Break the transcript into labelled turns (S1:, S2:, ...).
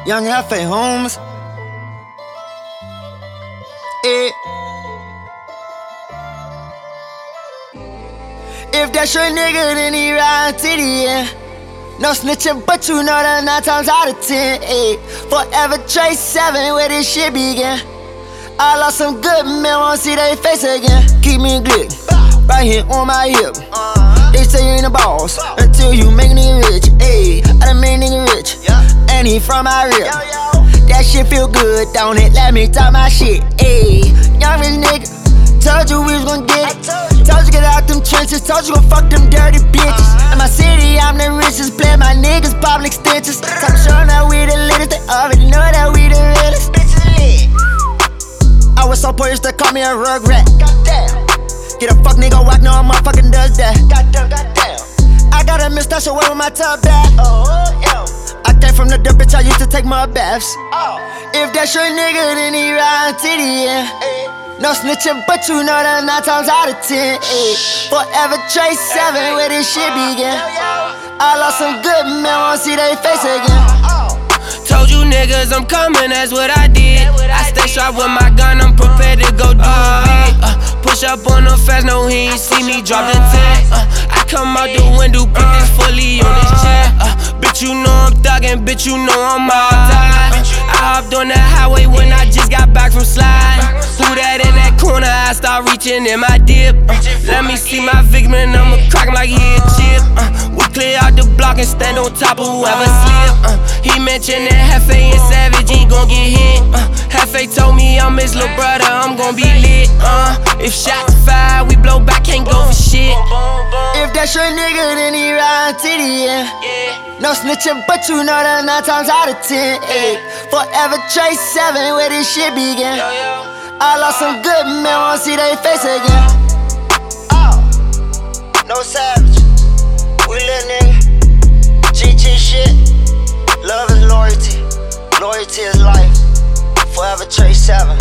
S1: Young F.A. Holmes. If that's your nigga, then he ride to the end. No snitching, but you know that 9 times out of 10. Forever Trace 7 where this shit begin. I lost some good men, won't see they face again. Keep me glick, right here on my hip. They say you ain't a boss until you make a nigga rich. I done made a nigga rich, and he from my rip. That shit feel good, don't it? Let me talk my shit. Young rich nigga, told you we was gon' get it. Told you get out them trenches, told you gon' fuck them dirty bitches. In my city, I'm the richest, play my niggas public extensions. Talk showing that we the latest, they already know that we the realest. I was so poised to call me a rugrat. Goddamn. Get a fuck nigga whack, no motherfucking does that. Goddamn, goddamn. I got a mustache away with my top back. I came from the dirt, bitch, I used to take my baths. If that's your nigga, then he ride to the end. No snitching, but you know that 9 times out of 10. Forever Trace 7 where this shit begin. I lost some good men, won't see they face again.
S2: Told you niggas I'm coming, that's what I did. I stay sharp with my gun, I'm prepared to go do it. Push up on him fast, no he ain't see me drop the 10. I come out the window, put this fully on his chair. Bitch, you know I'm thuggin', bitch, you know I'm all tied. I hopped on the highway when I just got back from slide. Who that in that corner, I start reaching in my dip. Let me see my victim, I'ma crack him like he a chip. We clear out the block and stand on top of whoever slip. He mentioned that Hefe and Savage ain't gon' get hit. Hefe told me I'm his little brother, I'm gon' be lit. If shots fire, we blow back, can't go for shit.
S1: If that's your nigga, then he ride to the end. No snitching, but you know that 9 times out of 10. Forever Trace 7 where this shit begin. I lost some good men, won't see they face again. No Savage, we lit nigga. GG shit. Love is loyalty, loyalty is life. Forever Trace 7.